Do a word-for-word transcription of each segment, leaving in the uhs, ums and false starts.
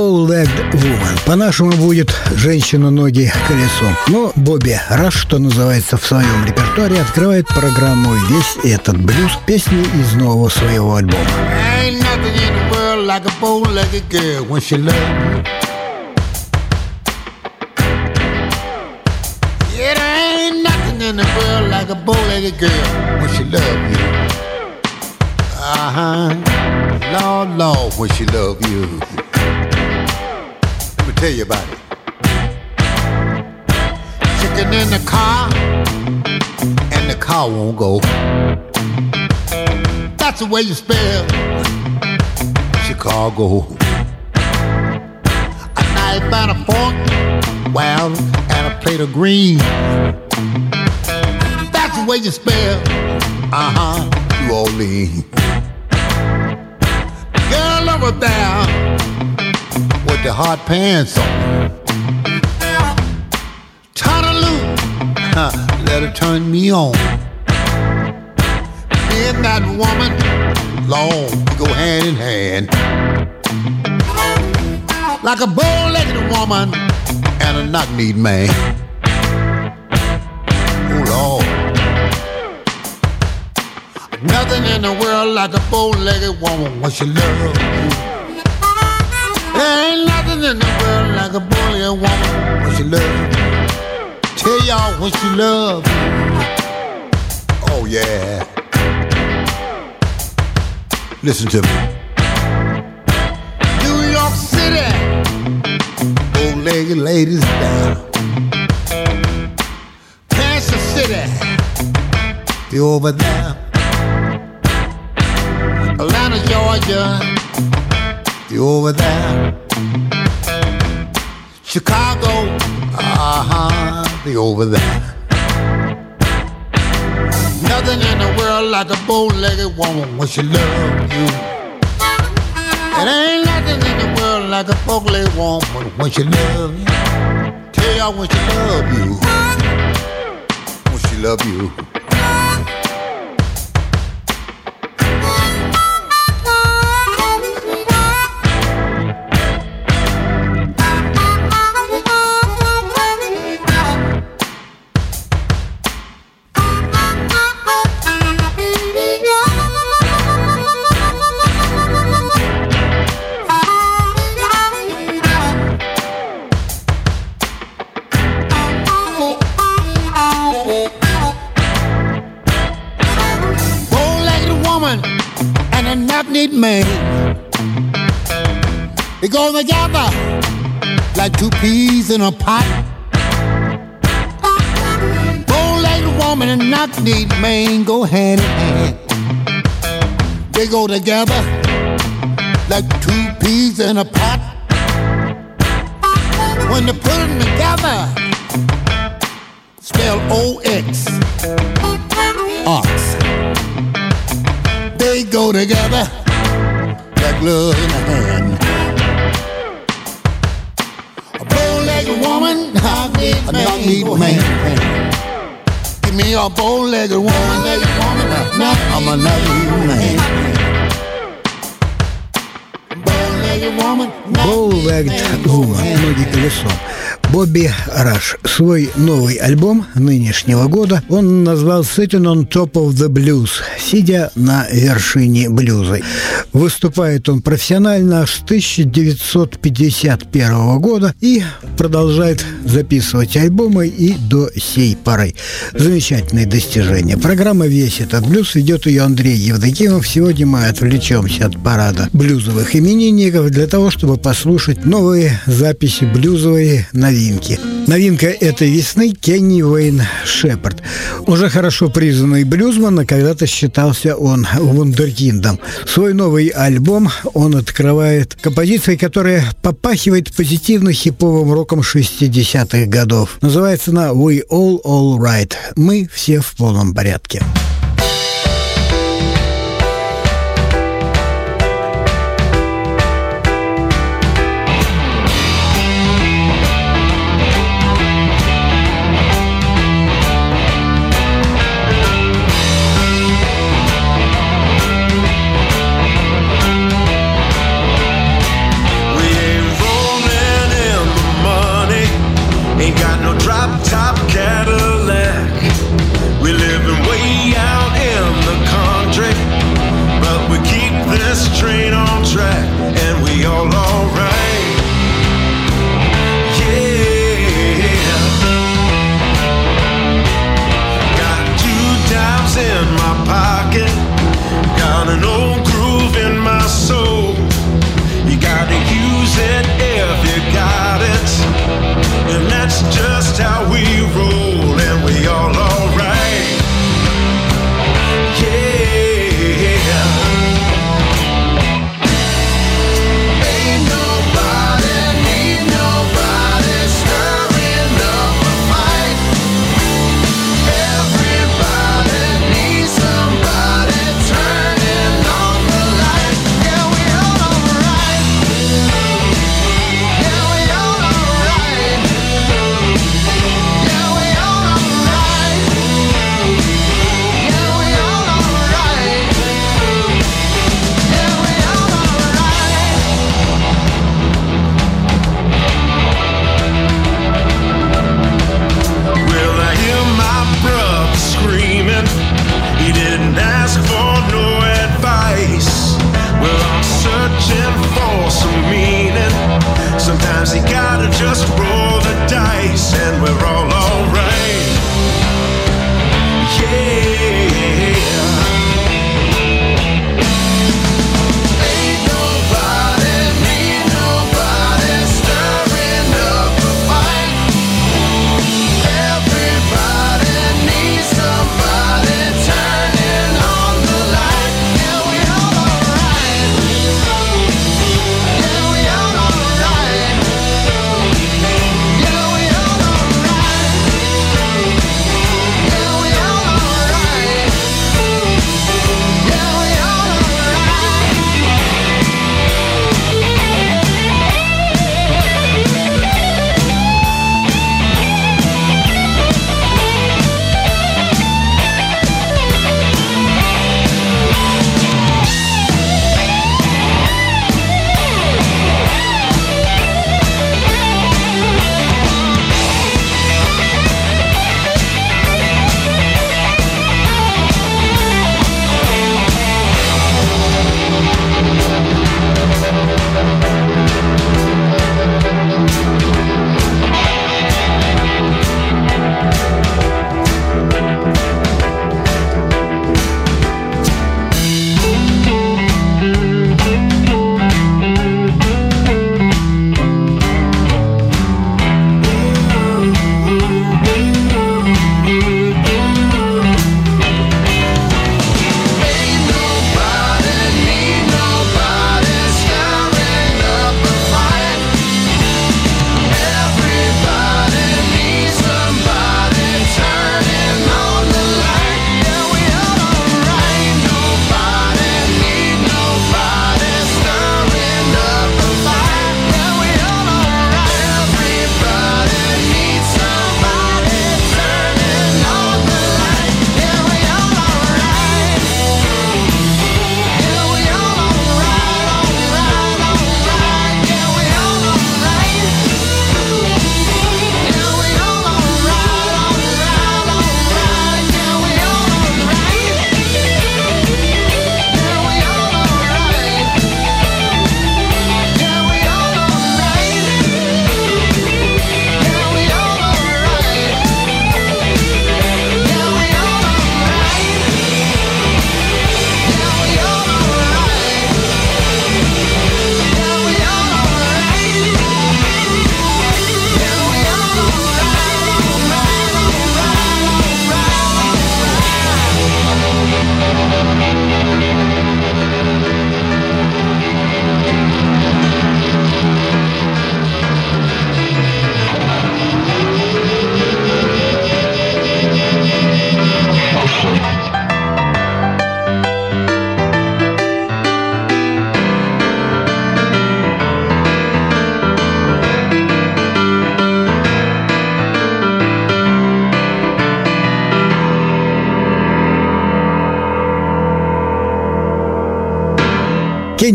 Bow-Legged Woman. По-нашему будет «Женщина-ноги колесом». Но Бобби Раш, что называется, в своем репертуаре открывает программу весь этот блюз песни из нового своего альбома. Ain't nothing in the world like a bow-legged girl when she loves you. Yeah, there ain't nothing in the world like a bow-legged girl when she loves you. Uh-huh. Lord, Lord, when she loves you. Let me tell you about it. Chicken in the car, and the car won't go. That's the way you spell Chicago. A knife and a fork, well, and a plate of greens. That's the way you spell, uh-huh, New Orleans. Girl over there with the hot pants on. Turn her loose, huh, let her turn me on. Me and that woman, long, go hand in hand. Like a bow-legged woman and a knock-kneed man. Oh, Lord. Nothing in the world like a bow-legged woman when she loves you. There ain't nothing in the world like a bow-legged woman when she loves you. Tell y'all when she loves you. Oh, yeah. Listen to me. New York City, bow-legged ladies down. Kansas City, they over there. Atlanta, Georgia, they over there. Chicago, uh-huh, they over there. Nothing in the world like a bow-legged woman when she loves you. It ain't nothing in the world like a bow-legged woman when she loves you. Tell y'all when she loves you. When she loves you. Man, they go together like two peas in a pot. Bow-legged woman and knock-kneed man go hand in hand. They go together like two peas in a pot. When they put them together, spell O X, ox. They go together like glove in a hand. A bow-legged woman, a knock-kneed man. Give me a bow-legged woman, I'm a knock-kneed man. Bow-legged woman, Bow-Legged Woman, ноги колесом. Бобби Раш. Свой новый альбом нынешнего года он назвал «Sitting on Top of the Blues», сидя на вершине блюза. Выступает он профессионально с тысяча девятьсот пятьдесят первого года и продолжает записывать альбомы и до сей поры. Замечательные достижения. Программа «Весь этот блюз», ведет ее Андрей Евдокимов. Сегодня мы отвлечемся от парада блюзовых именинников для того, чтобы послушать новые записи блюзовые новинки. Новинка этой весны — Кенни Уэйн Шепард. Уже хорошо признанный блюзман, а когда-то считался он вундеркиндом. Свой новый альбом он открывает композицией, которая попахивает позитивно хиповым роком шестидесятых годов. Называется она «We All All Right». Мы все в полном порядке. We ain't roll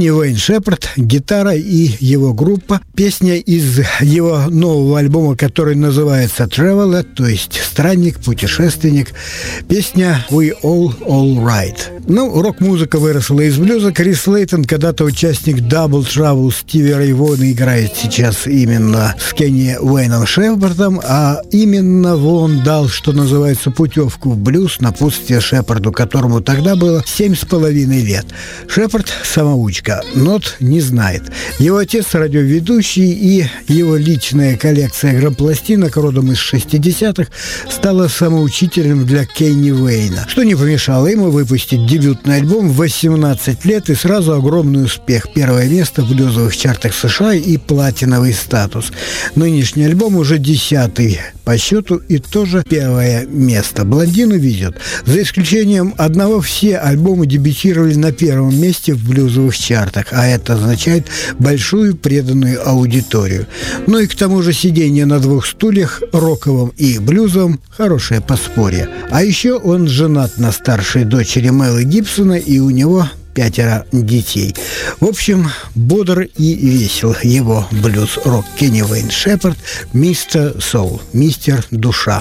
Кенни Уэйн Шепард, гитара и его группа. Песня из его нового альбома, который называется «Traveler», то есть «Странник», «Путешественник». Песня «We All All Right». Ну, рок-музыка выросла из блюза. Крис Слейтон, когда-то участник Double Trouble Стиви Рэй Вона, играет сейчас именно с Кенни Уэйном Шепардом, а именно он дал, что называется, путевку в блюз, напутствие Шепарду, которому тогда было семь с половиной лет. Шепард – самоучка, нот не знает. Его отец – радиоведущий, и его личная коллекция грампластинок родом из шестидесятых стала самоучителем для Кенни Уэйна, что не помешало ему выпустить дебютный альбом в восемнадцать лет и сразу огромный успех. Первое место в блюзовых чартах США и платиновый статус. Нынешний альбом уже десятый по счету и тоже первое место. Блондину везет. За исключением одного, все альбомы дебютировали на первом месте в блюзовых чартах, а это означает большую преданную аудиторию. Ну и к тому же сидение на двух стульях, роковом и блюзовом, хорошее подспорье. А еще он женат на старшей дочери Мэлы Гибсона, и у него пятеро детей. В общем, бодр и весел его блюз-рок. Кенни Уэйн Шепард, мистер Соул, мистер Душа.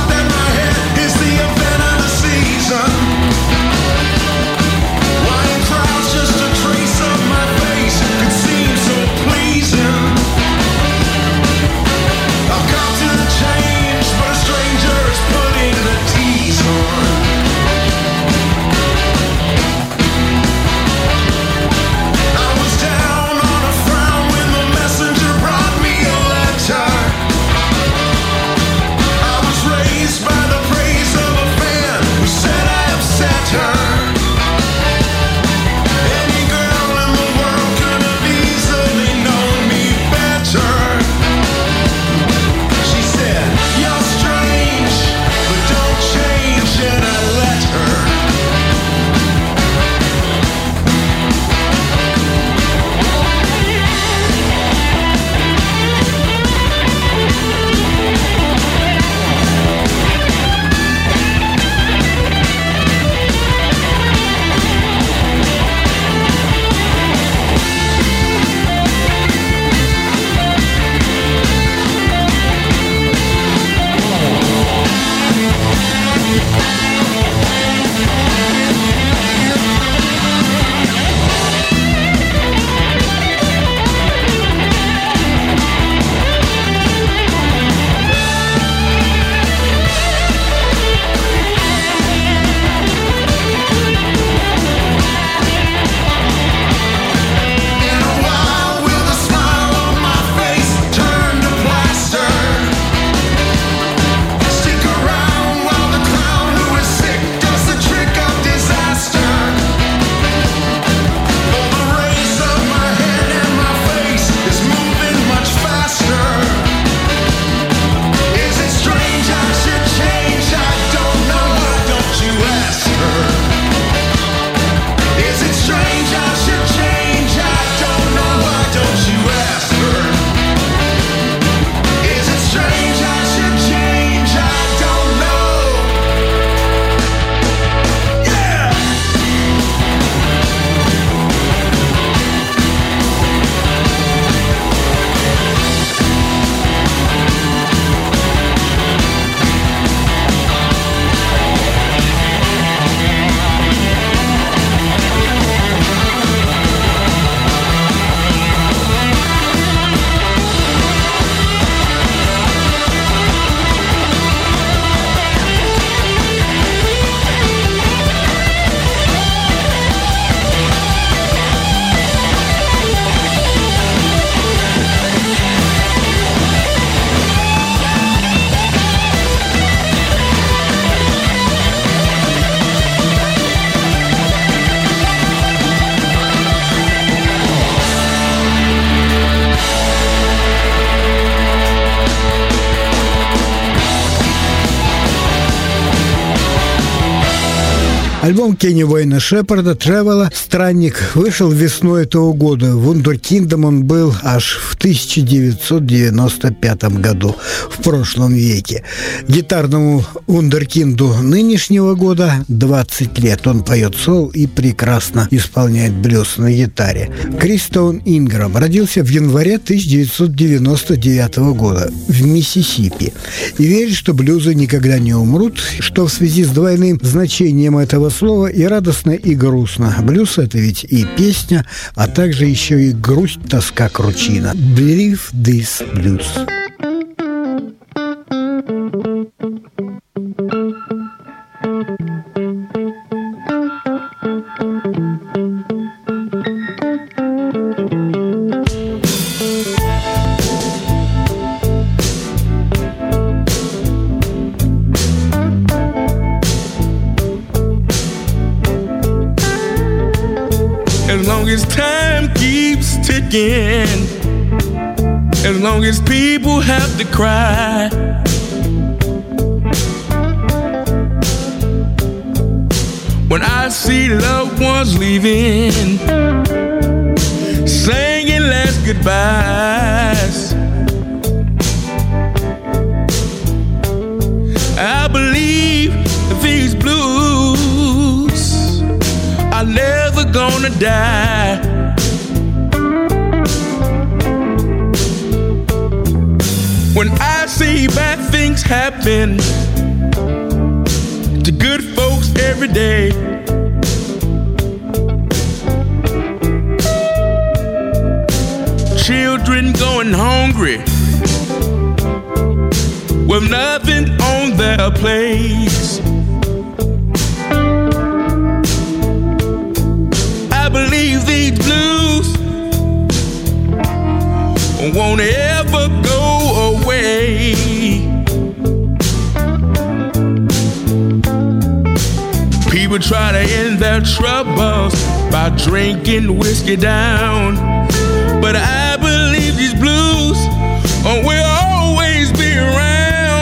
Why Альбом Кенни Уэйна Шепарда «Тревела. Странник» вышел весной этого года. Вундеркиндом он был аж в тысяча девятьсот девяносто пятом году, в прошлом веке. Гитарному вундеркинду нынешнего года двадцать лет. Он поет сол и прекрасно исполняет блюз на гитаре. Кристоун Инграм родился в январе тысяча девятьсот девяносто девятого года в Миссисипи и верит, что блюзы никогда не умрут, что в связи с двойным значением этого слова и радостно, и грустно. Блюз — это ведь и песня, а также еще и грусть, тоска, кручина. Believe this blues. As long as time keeps ticking, as long as people have to cry, when I see loved ones leaving, singing last goodbyes, I believe these blues are never gonna die. When I see bad things happen to good folks every day, children going hungry with nothing on their plates, I believe these blues won't ever go away. People try to end their troubles by drinking whiskey down, but I believe these blues will always be around.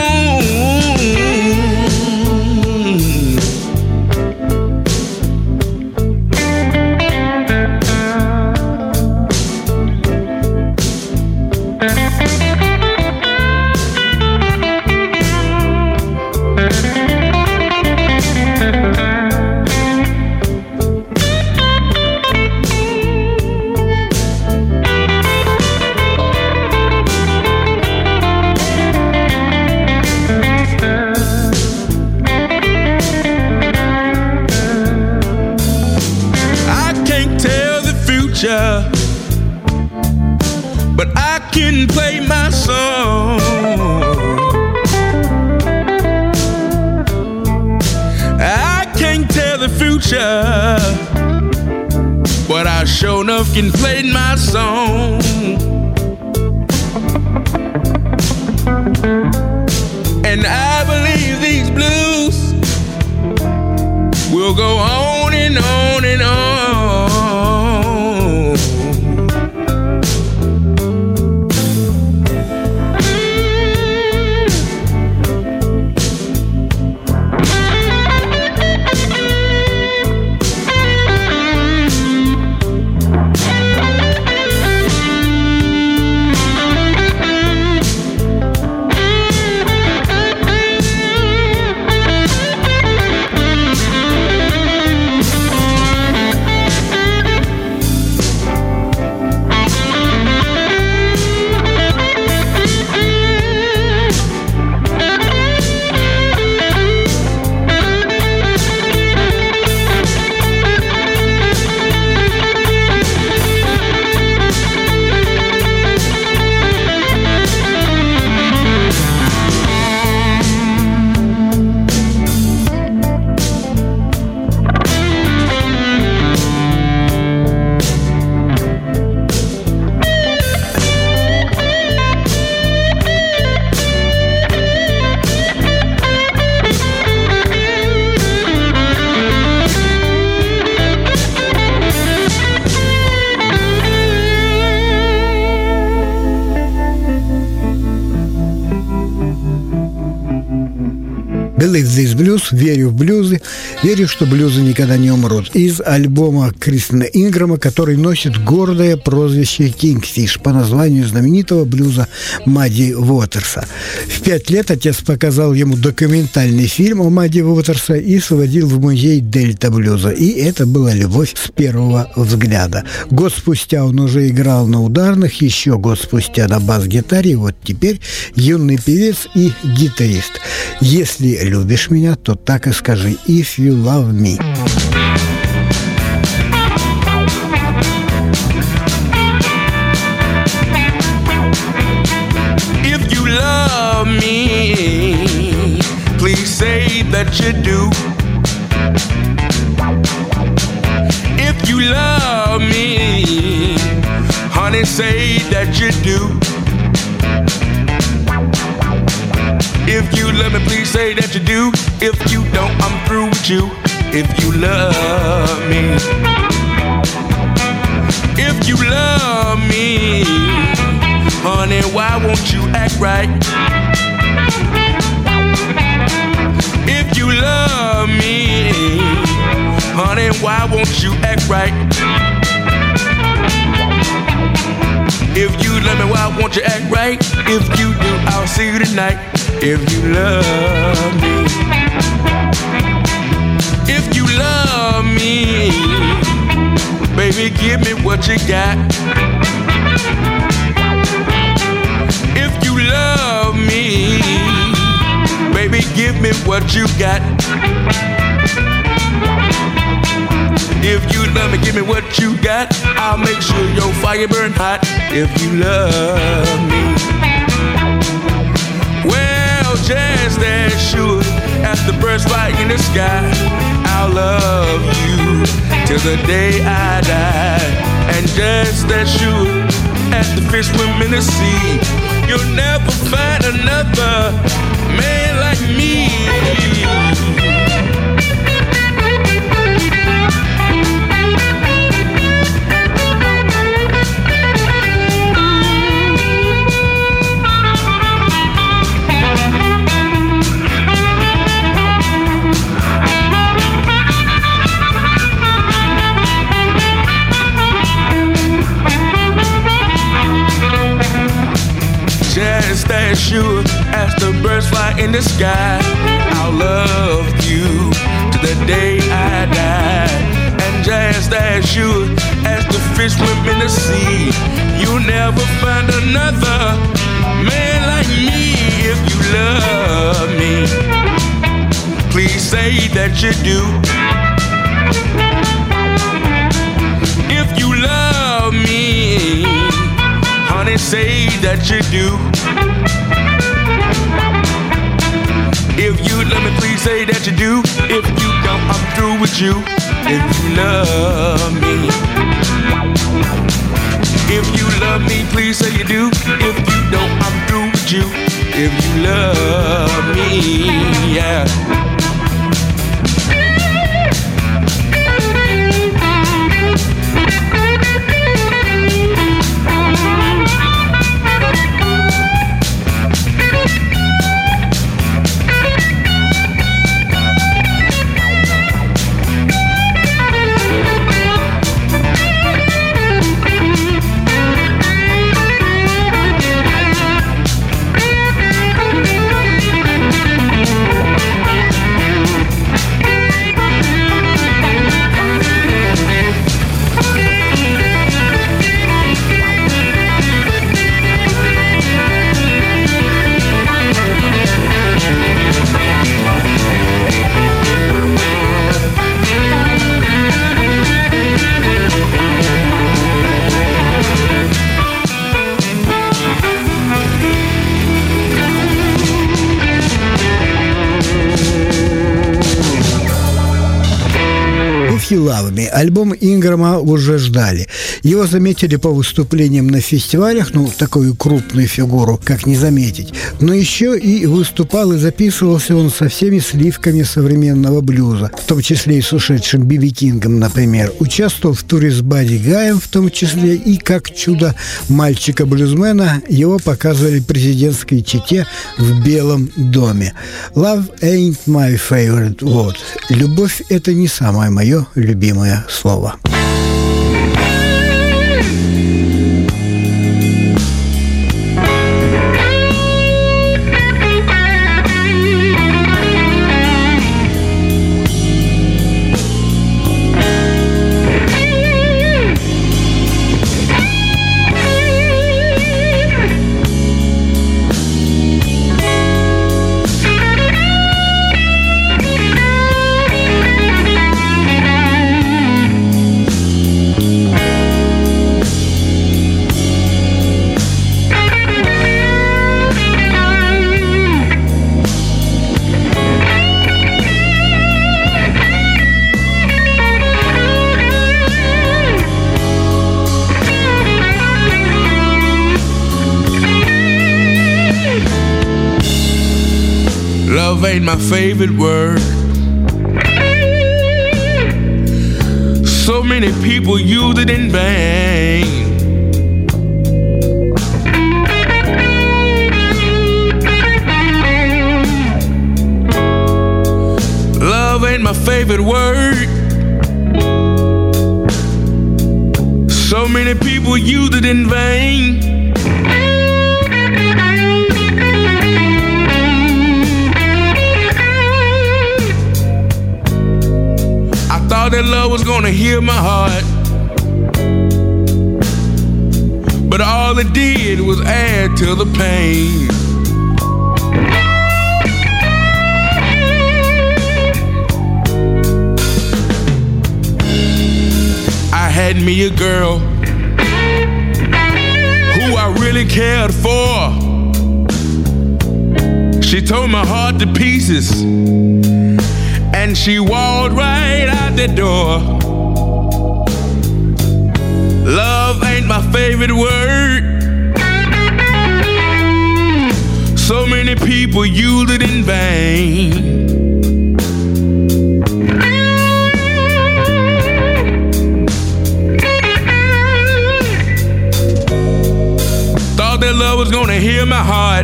But I can play my song. I can't tell the future, but I sure enough can play my song. And I believe these blues will go on and on and on. believe this blues, верю в блюзы, верю, что блюзы никогда не умрут. Из альбома Кристена Инграма, который носит гордое прозвище Kingfish по названию знаменитого блюза Мадди Уотерса. В пять лет отец показал ему документальный фильм о Мадди Уотерса и сводил в музей Дельта блюза. И это была любовь с первого взгляда. Год спустя он уже играл на ударных, еще год спустя на бас-гитаре, и вот теперь юный певец и гитарист. Если любишь меня, то так и скажи «If you love me». If you love me, please say that you do. If you love me, honey, say that you do. If you love me, please say that you do. If you don't, I'm through with you. If you love me, if you love me, honey, why won't you act right? If you love me, honey, why won't you act right? If you love me, why won't you act right? If you do, I'll see you tonight. If you love me, if you love me, baby, give me what you got. If you love me, baby, give me what you got. If you love me, give me what you got. I'll make sure your fire burn hot. If you love me, well, just as sure as the birds fly in the sky, I'll love you till the day I die. And just as sure as the fish swim in the sea, you'll never find another man like me. Just as sure as the birds fly in the sky, I'll love you to the day I die. And just as sure as the fish swim in the sea, you'll never find another man like me. If you love me, please say that you do. If you love me, honey, say that you do. If you love me, please say that you do. If you don't, I'm through with you. If you love me, if you love me, please say you do. If you don't, I'm through with you. If you love me, yeah. хилавыми. Альбом Инграма уже ждали. Его заметили по выступлениям на фестивалях, ну, такую крупную фигуру, как не заметить. Но еще и выступал и записывался он со всеми сливками современного блюза, в том числе и с ушедшим Би Би Кингом, например. Участвовал в туре с Бадди Гаем, в том числе, и как чудо мальчика-блюзмена его показывали президентской чете в Белом доме. Love ain't my favorite word. Любовь – это не самое мое любимое слово. Love ain't my favorite word. So many people use it in vain. Love ain't my favorite word. So many people use it in vain. Thought that love was gonna heal my heart, but all it did was add to the pain. I had me a girl who I really cared for. She tore my heart to pieces, and she walked right out the door. Love ain't my favorite word. So many people use it in vain. Thought that love was gonna heal my heart,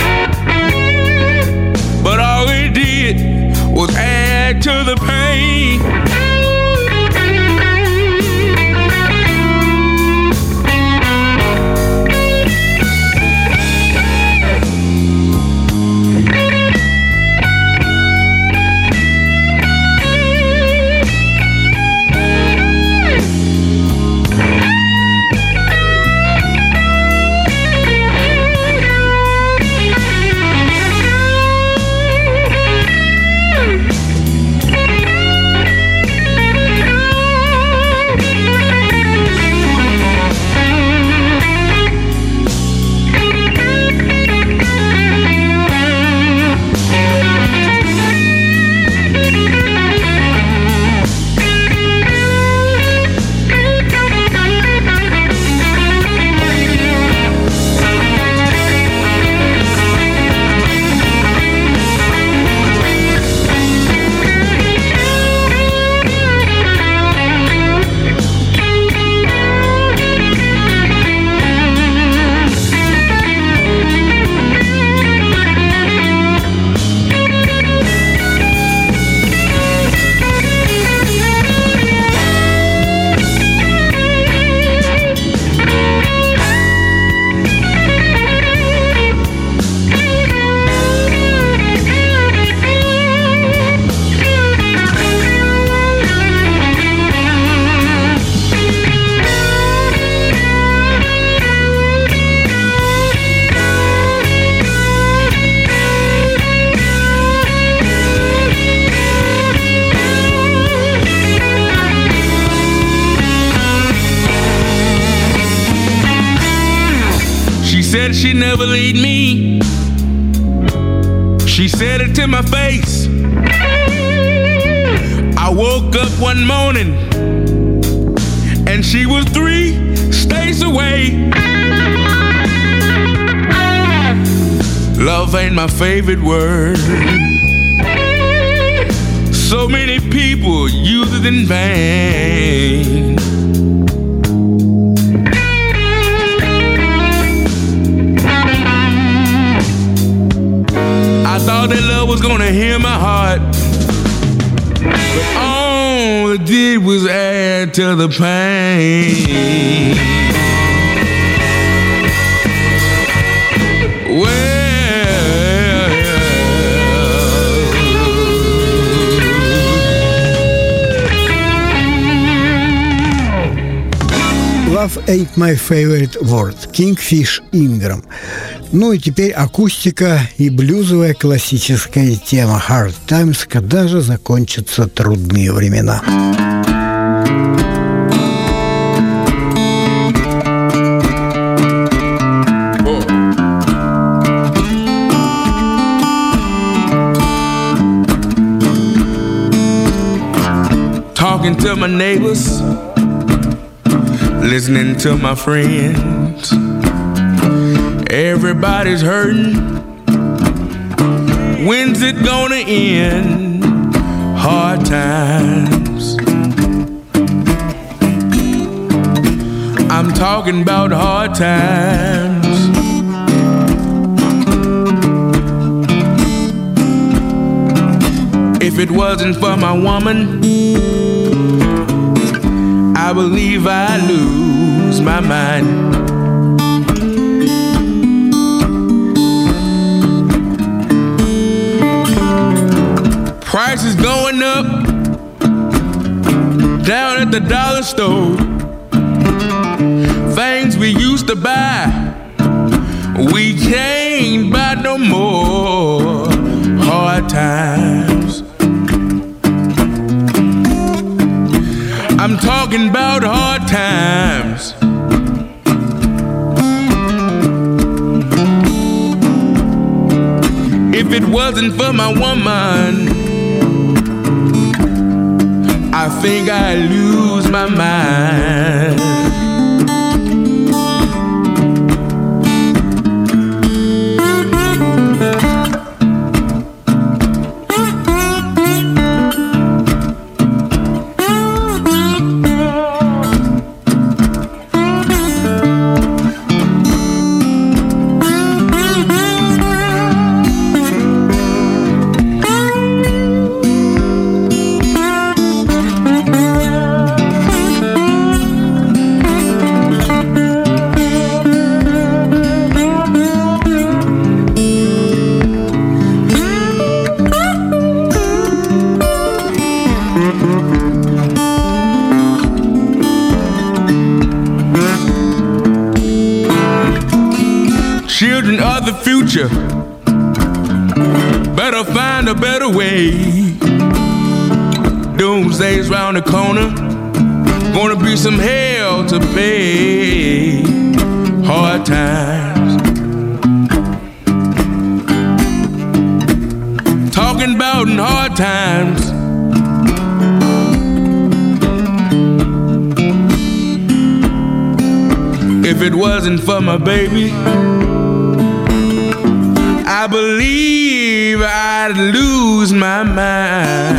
but all it did was add to the pain. Said she'd never leave me. She said it to my face. I woke up one morning, and she was three states away. Love ain't my favorite word. So many people use it in vain. I thought that love was gonna heal my heart, but all it did was add to the pain. Well, Love ain't my favorite word. Kingfish Ingram. Ну и теперь акустика и блюзовая классическая тема Hard Times, когда же закончатся трудные времена. Talking to my neighbors, listening to my friends. Everybody's hurting. When's it gonna end? Hard times. I'm talking about hard times. If it wasn't for my woman, I believe I'd lose my mind. Prices going up down at the dollar store. Things we used to buy, we can't buy no more. Hard times. I'm talking about hard times. If it wasn't for my woman, I think I'd lose my mind. Children of the future better find a better way. Doomsday's round the corner, gonna be some hell to pay. Hard times. Talking about in hard times. If it wasn't for my baby, I believe I'd lose my mind.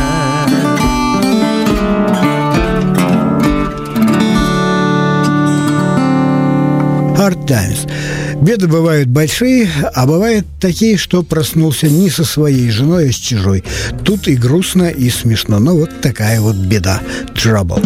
Hard Times. Беды бывают большие, а бывают такие, что проснулся не со своей женой, а с чужой. Тут и грустно, и смешно. Но вот такая вот беда. Trouble.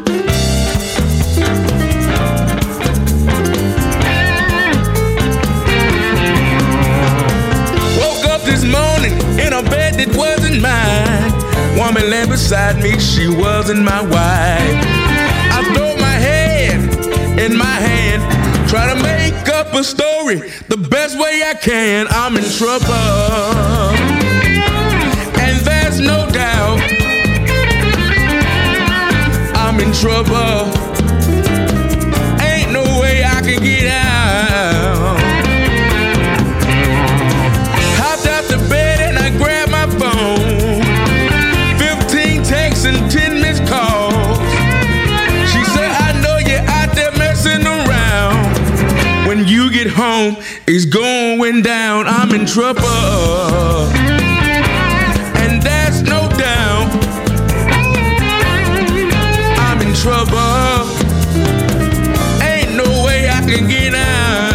It wasn't mine. Woman lay beside me, she wasn't my wife. I throw my head in my hand, try to make up a story the best way I can. I'm in trouble, and there's no doubt I'm in trouble. Ain't no way I can get out. Hopped out the bed and I grabbed my phone. Fifteen texts and ten missed calls. home is going down. I'm in trouble, and there's no doubt. I'm in trouble. Ain't no way I can get out.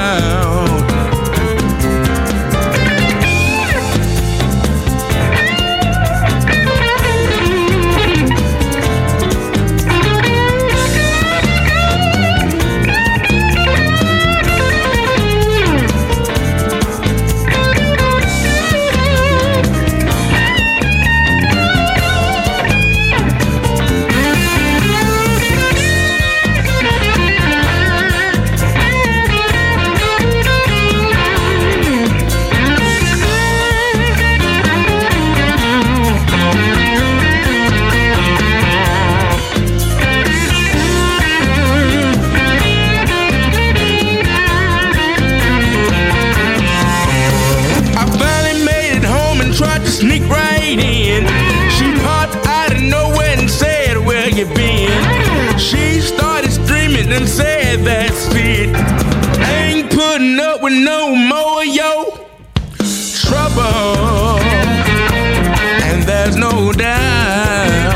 Sneak right in. She popped out of nowhere and said, where you been? She started screaming and said, that's it. I ain't putting up with no more, yo. Trouble, and there's no doubt.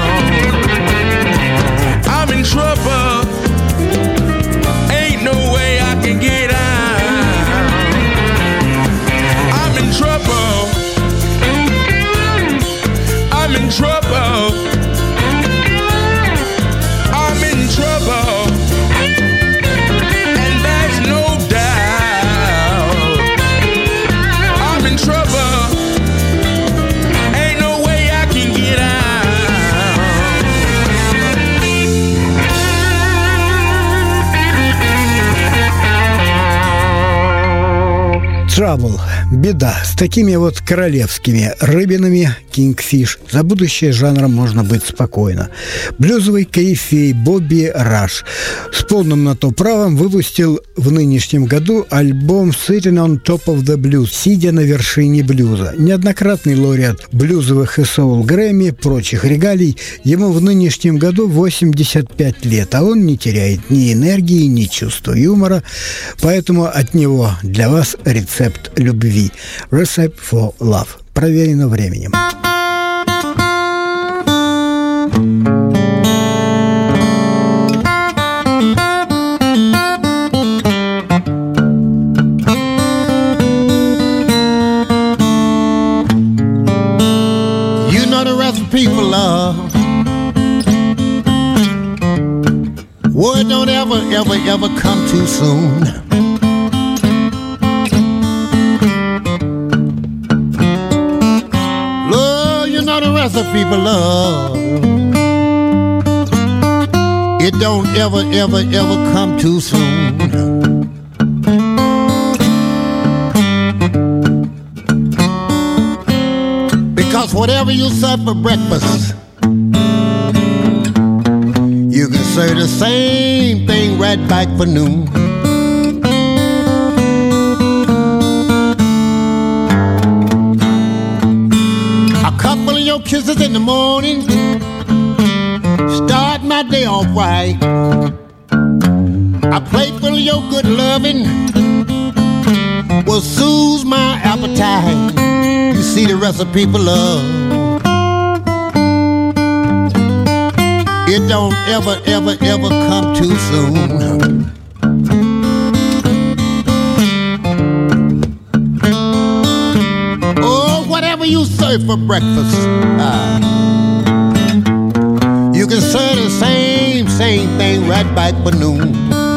I'm in trouble. Ain't no way I can get out. I'm in trouble. I'm in trouble. I'm in trouble. And there's no doubt. I'm in trouble. Ain't no way I can get out. Trouble. Беда. С такими вот королевскими рыбинами Kingfish за будущее жанра можно быть спокойно. Блюзовый корифей Бобби Раш с полным на то правом выпустил в нынешнем году альбом Sitting on Top of the Blues, сидя на вершине блюза. Неоднократный лауреат блюзовых и соул Грэмми, прочих регалий, ему в нынешнем году восемьдесят пять лет, а он не теряет ни энергии, ни чувства юмора, поэтому от него для вас рецепт любви. Recipe for Love. Проверено временем. You know the recipe for love. Word don't ever, ever, ever come too soon. Recipe for love. It don't ever, ever, ever come too soon. Because whatever you serve for breakfast, you can serve the same thing right back for noon. Couple of your kisses in the morning start my day off right. A plate full of your good loving will soothe my appetite. You see the recipe for love. It don't ever, ever, ever come too soon. You serve for breakfast, uh, you can serve the same, same thing right back for noon.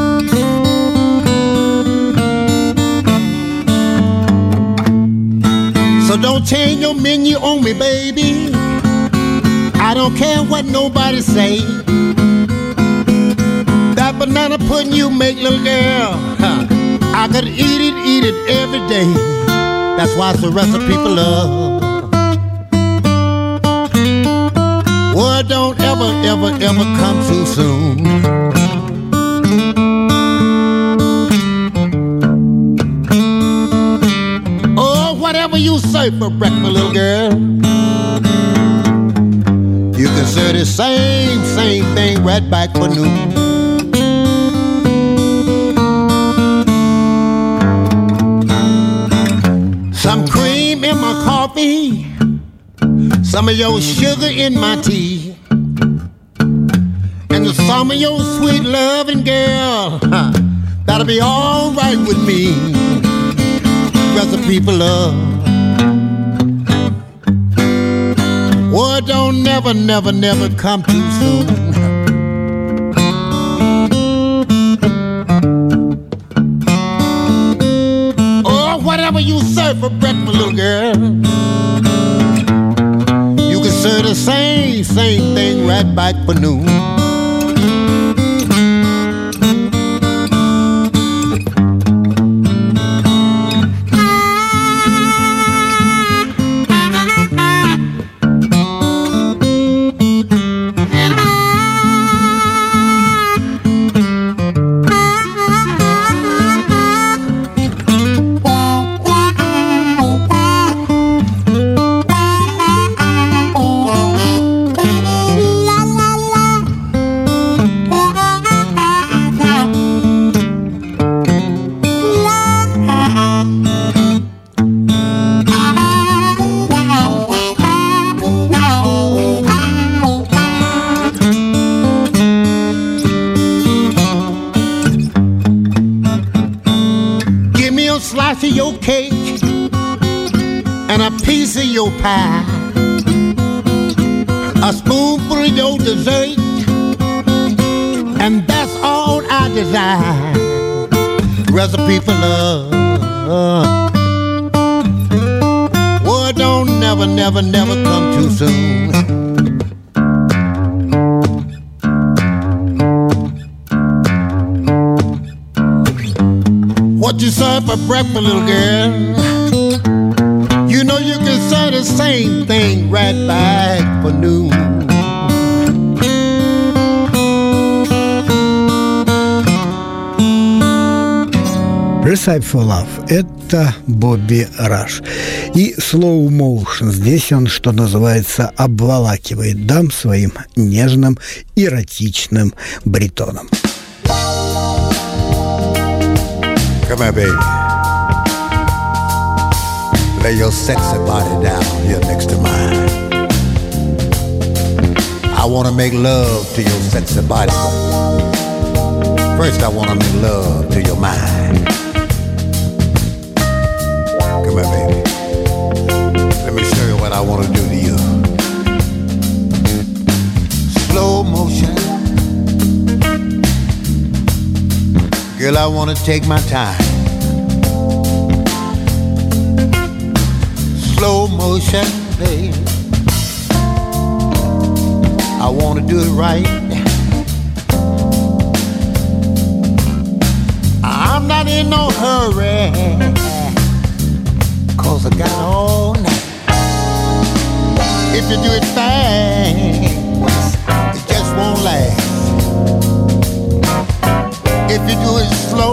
So don't change your menu on me, baby. I don't care what nobody say. That banana pudding you make, little girl, huh, I could eat it, eat it every day. That's why it's a recipe for love. Word don't ever, ever, ever come too soon. Oh, whatever you serve for breakfast, little girl, you can serve the same, same thing right back for noon. coffee, some of your sugar in my tea, and some of your sweet loving, girl. Huh, that'll be all right with me. Recipe for love. Oh, don't never, never, never come too soon. Oh, whatever you serve for breakfast, little girl, you can serve the same, same thing right back for noon. Slice of your cake and a piece of your pie, a spoonful of your dessert, and that's all I desire. Recipe for love. Oh, don't never, never, never come too soon. What you serve for breakfast, little girl? You know you can serve the same thing right back for noon. Recipe for Love – это Бобби Раш. И Slow Motion. Здесь он, что называется, обволакивает дам своим нежным, эротичным баритоном. Come here, baby. Lay your sexy body down here next to mine. I want to make love to your sexy body. First, I want to make love to your mind. Come here, baby. Let me show you what I want to do to you. Slow motion. Girl, I want to take my time. Slow motion, babe. I want to do it right. I'm not in no hurry, 'cause I got all night. If you do it fast, it just won't last. If you do it slow,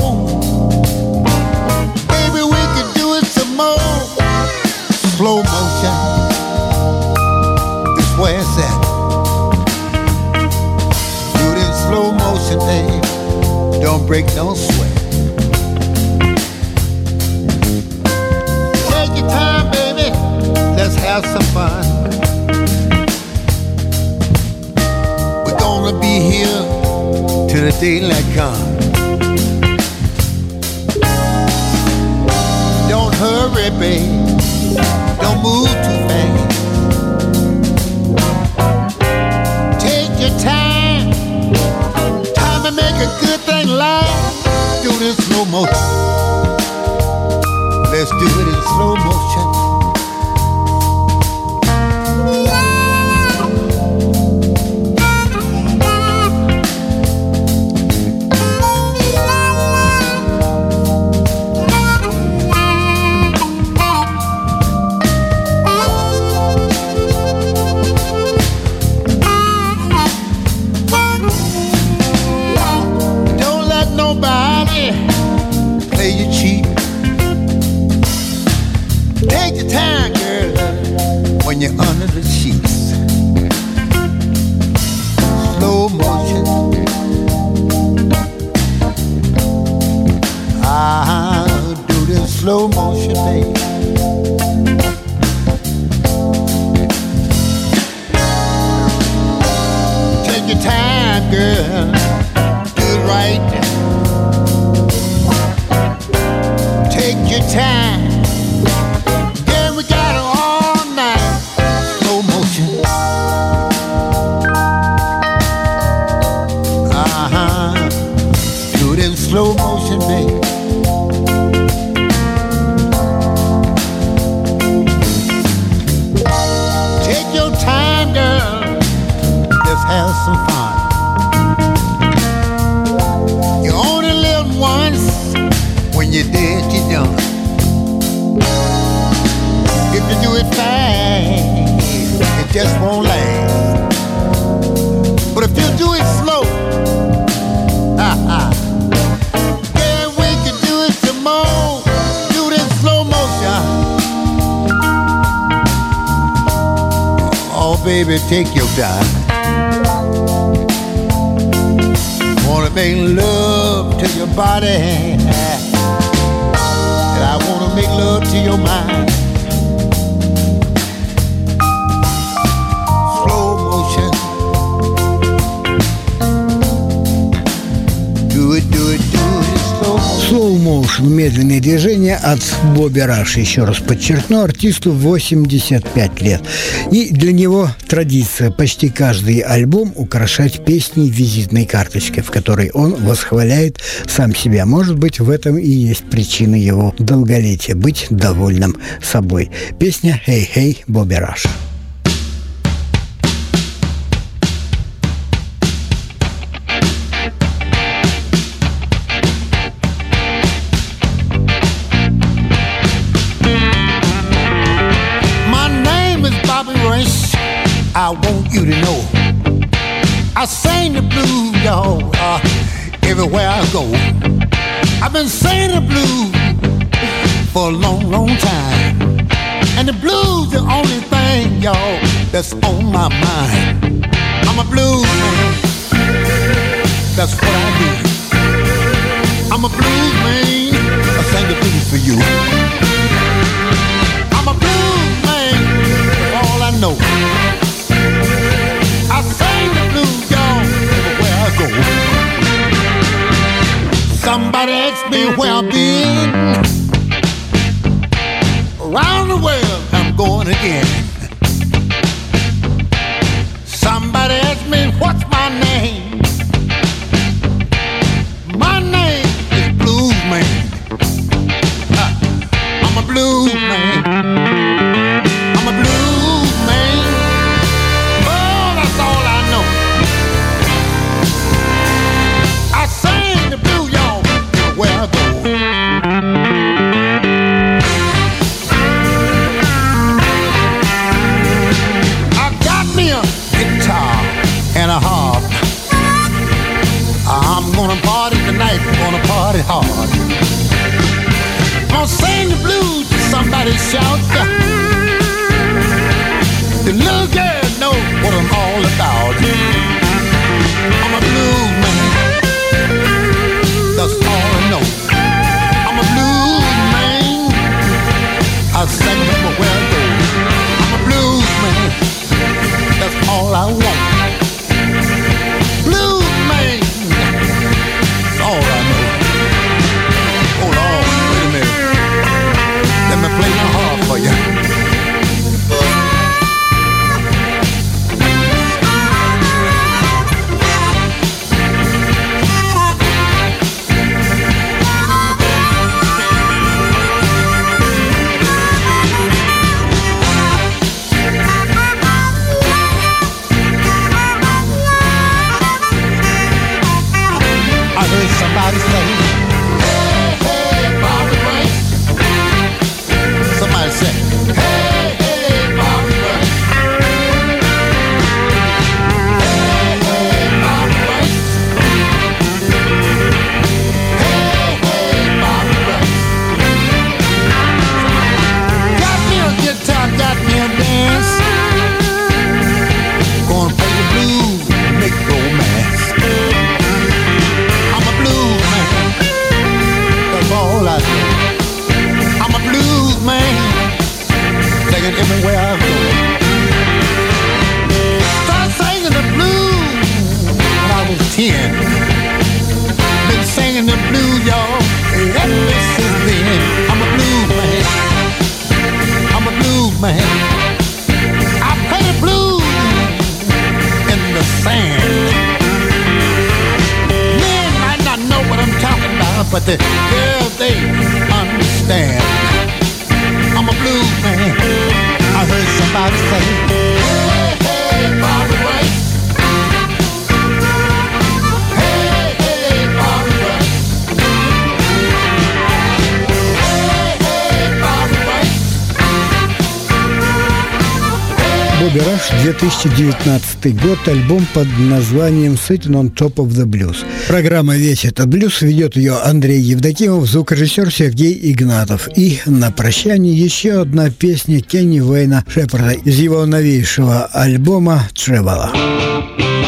baby, we can do it some more. Slow motion, this where it's at. Do it in slow motion, babe. Don't break no sweat. Take your time, baby. Let's have some fun. We're gonna be here till the daylight comes. Don't hurry, babe. Don't move too fast. Take your time. Time to make a good thing last. Do this slow motion. Let's do it in slow motion. your time, girl. Do it right. Take your time. Yeah, we got it all night. Slow motion. Uh-huh. Do it in slow motion, baby. Take your time, girl. Let's have some fun. You only live once. When you're dead, you're done. If you do it fast, it just won't last. But if you do it slow, ha ha, yeah, we can do it some more. Do it in slow motion. Oh, baby, take your time. Wanna make love to your body. I wanna make love to your mind. Slow motion. Do it, do it, do it, slow motion. Slow motion, медленные движения от Бобби Раш. Еще раз подчеркну, артисту восемьдесят пять лет. И для него традиция почти каждый альбом украшать песней визитной карточкой, в которой он восхваляет сам себя. Может быть, в этом и есть причина его долголетия – быть довольным собой. Песня «Hey, hey, Бобби Раш». I want you to know I sing the blues, y'all, uh, everywhere I go. I've been singing the blues for a long, long time. And the blues the only thing, y'all, that's on my mind. I'm a blues man, that's what I do. I'm a blues man, I sing the blues for you. I'm a blues man, that's all I know. I sing the blues, y'all, everywhere I go. Somebody asked me where I've been. Around the world, I'm going again. Somebody asked me what's my name. My name is Blues Man. Uh, I'm a blues man. I'm a blues man. That's all I know. I sing the blues, y'all, where I go. I got me a guitar and a harp. I'm gonna party tonight, gonna party hard. Gonna sing the blues till somebody shout. The little girl knows what I'm all about. I'm a blues man, that's all I know. I'm a blues man, I sing everywhere I go. I'm a blues man, that's all I want. Blues man, that's all I know. Hold on, wait a minute. Let me play my harp for you. but the girls, they understand. I'm a blues man. I heard somebody say, hey, hey, Bobby White. Hey, hey, Bobby White. Hey, hey, Bobby White. Бобби Раш, две тысячи девятнадцатый год, альбом под названием «Sitting on Top of the Blues». Программа «Весь этот блюз», ведет ее Андрей Евдокимов, звукорежиссер Сергей Игнатов. И на прощание еще одна песня Кенни Уэйна Шепарда из его новейшего альбома «Тревела».